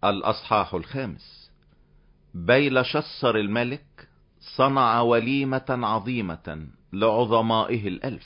الأصحاح 5. بيلشسر الملك صنع وليمة عظيمة لعظمائه 1000،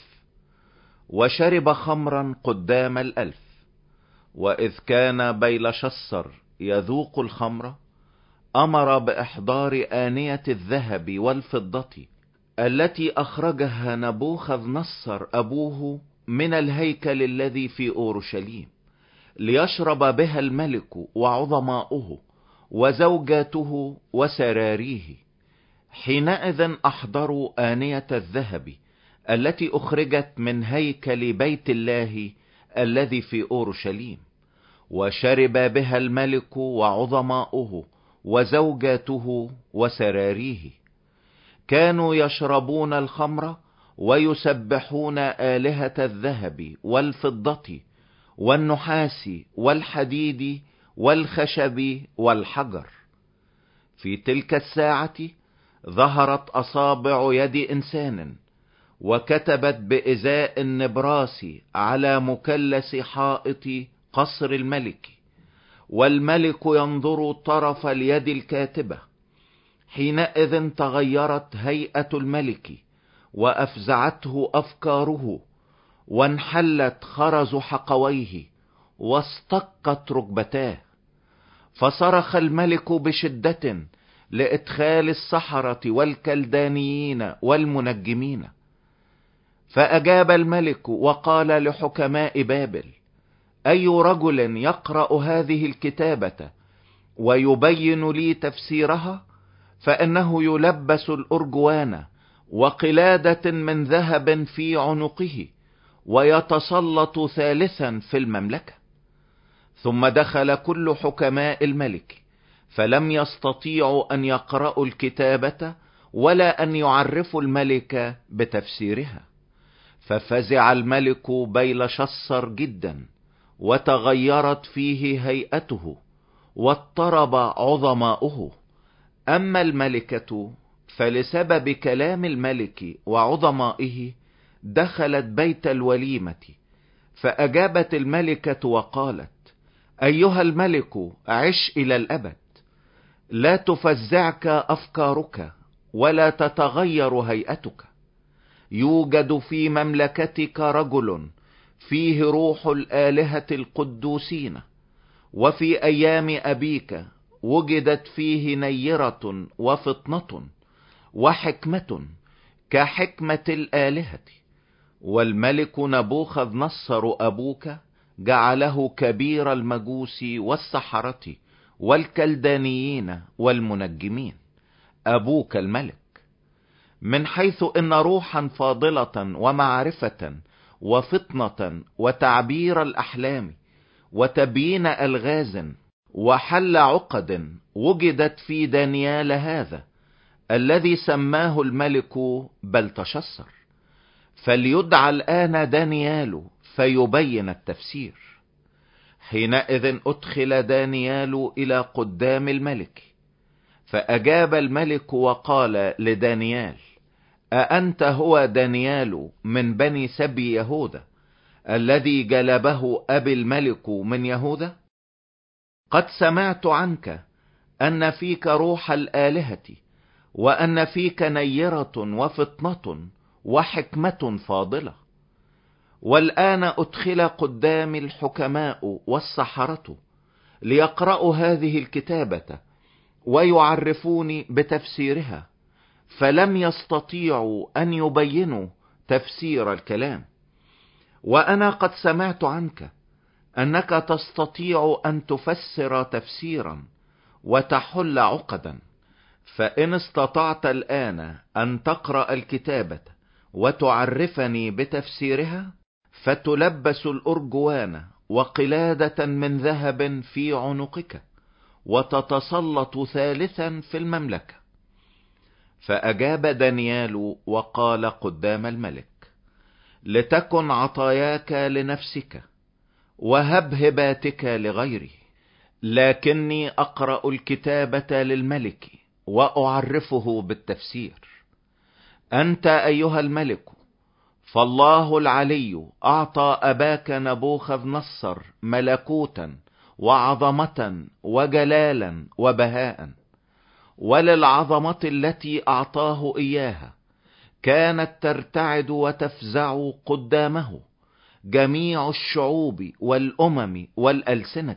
وشرب خمرا قدام 1000. وإذ كان بيلشسر يذوق الخمر، أمر بإحضار آنية الذهب والفضة التي أخرجها نبوخذ نصر أبوه من الهيكل الذي في أورشليم، ليشرب بها الملك وعظماؤه وزوجاته وسراريه. حينئذ أحضروا آنية الذهب التي أخرجت من هيكل بيت الله الذي في أورشليم، وشرب بها الملك وعظماؤه وزوجاته وسراريه. كانوا يشربون الخمر ويسبحون آلهة الذهب والفضة والنحاس والحديد والخشب والحجر. في تلك الساعة ظهرت أصابع يد إنسان، وكتبت بإزاء النبراس على مثلث حائط قصر الملك، والملك ينظر طرف اليد الكاتبة. حينئذ تغيرت هيئة الملك، وأفزعته أفكاره، وانحلت خرز حقويه، واستقت ركبتاه. فصرخ الملك بشدة لإدخال السحرة والكلدانيين والمنجمين. فأجاب الملك وقال لحكماء بابل: أي رجل يقرأ هذه الكتابة ويبين لي تفسيرها، فإنه يلبس الأرجوان وقلادة من ذهب في عنقه، ويتسلط ثالثا في المملكة. ثم دخل كل حكماء الملك، فلم يستطيعوا أن يقرأوا الكتابة ولا أن يعرفوا الملك بتفسيرها. ففزع الملك بيلشسر جدا، وتغيرت فيه هيئته، واضطرب عظماؤه. أما الملكة فلسبب كلام الملك وعظمائه دخلت بيت الوليمة. فأجابت الملكة وقالت: أيها الملك، عش إلى الأبد. لا تفزعك أفكارك ولا تتغير هيئتك. يوجد في مملكتك رجل فيه روح الآلهة القدوسين، وفي أيام أبيك وجدت فيه نيرة وفطنة وحكمة كحكمة الآلهة. والملك نبوخذ نصر أبوك جعله كبير المجوس والسحرة والكلدانيين والمنجمين، أبوك الملك، من حيث إن روحا فاضلة ومعرفة وفطنة وتعبير الأحلام وتبيين ألغاز وحل عقد وجدت في دانيال هذا الذي سماه الملك بلتشسر. فليدعى الآن دانيال فيبين التفسير. حينئذ أدخل دانيال إلى قدام الملك، فأجاب الملك وقال لدانيال: أأنت هو دانيال من بني سبي يهوذا الذي جلبه أبي الملك من يهوذا؟ قد سمعت عنك أن فيك روح الآلهة، وأن فيك نيرة وفطنة وحكمة فاضلة. والآن أدخل قدام الحكماء والسحرة ليقرأوا هذه الكتابة ويعرفوني بتفسيرها، فلم يستطيعوا أن يبينوا تفسير الكلام. وأنا قد سمعت عنك أنك تستطيع أن تفسر تفسيرا وتحل عقدا. فإن استطعت الآن أن تقرأ الكتابة وتعرفني بتفسيرها، فتلبس الأرجوان وقلادة من ذهب في عنقك، وتتسلط ثالثا في المملكة. فأجاب دانيال وقال قدام الملك: لتكن عطاياك لنفسك وهب هباتك لغيره، لكني أقرأ الكتابة للملك وأعرفه بالتفسير. أنت أيها الملك، فالله العلي أعطى أباك نبوخذ نصر ملكوتا وعظمة وجلالا وبهاء. وللعظمة التي أعطاه إياها كانت ترتعد وتفزع قدامه جميع الشعوب والأمم والألسنة.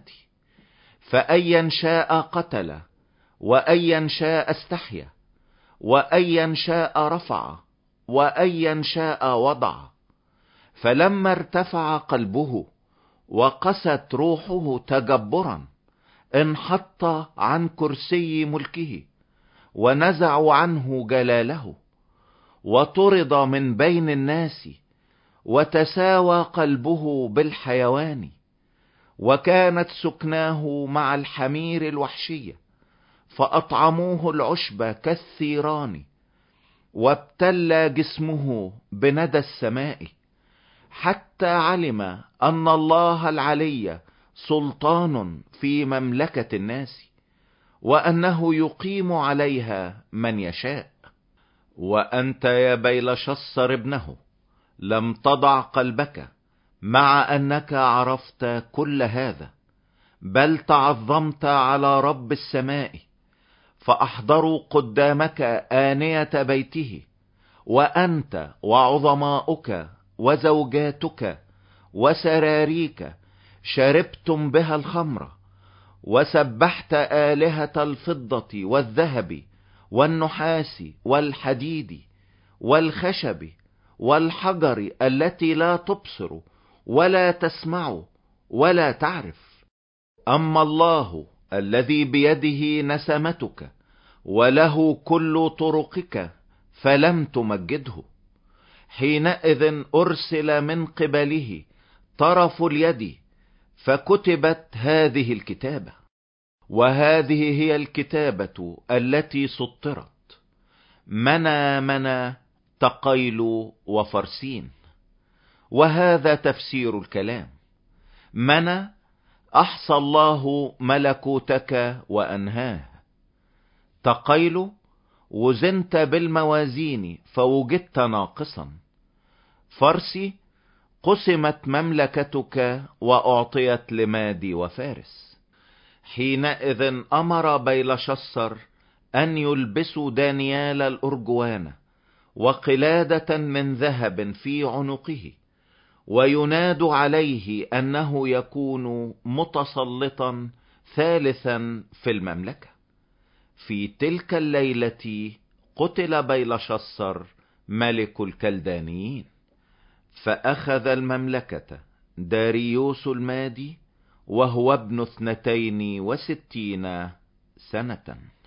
فأيا شاء قتل، وأيا شاء استحيا، وأيا شاء رفع، وأيا شاء وضع. فلما ارتفع قلبه وقست روحه تجبرا، انحط عن كرسي ملكه ونزعوا عنه جلاله، وطرد من بين الناس، وتساوى قلبه بالحيوان. وكانت سكناه مع الحمير الوحشية، فأطعموه العشب كالثيران. وابتلى جسمه بندى السماء، حتى علم أن الله العلي سلطان في مملكة الناس، وأنه يقيم عليها من يشاء. وأنت يا بيلشصر ابنه لم تضع قلبك، مع أنك عرفت كل هذا، بل تعظمت على رب السماء، فأحضروا قدامك آنية بيته، وأنت وعظماؤك وزوجاتك وسراريك شربتم بها الخمر، وسبحت آلهة الفضة والذهب والنحاس والحديد والخشب والحجر التي لا تبصر ولا تسمع ولا تعرف. أما الله الذي بيده نسمتك وله كل طرقك فلم تمجده، حينئذ أرسل من قبله طرف اليد، فكتبت هذه الكتابة. وهذه هي الكتابة التي سطرت: منى منى تقيل وفرسين. وهذا تفسير الكلام: منى، أحصى الله ملكوتك وأنهاه. تقيل، وزنت بالموازين فوجدت ناقصا. فرسي، قسمت مملكتك وأعطيت لمادي وفارس. حينئذ أمر بيلشصر أن يلبسوا دانيال الأرجوان وقلادة من ذهب في عنقه، ويناد عليه أنه يكون متسلطا ثالثا في المملكة. في تلك الليلة قتل بيلشصر ملك الكلدانيين، فأخذ المملكة داريوس المادي وهو ابن 62 سنة.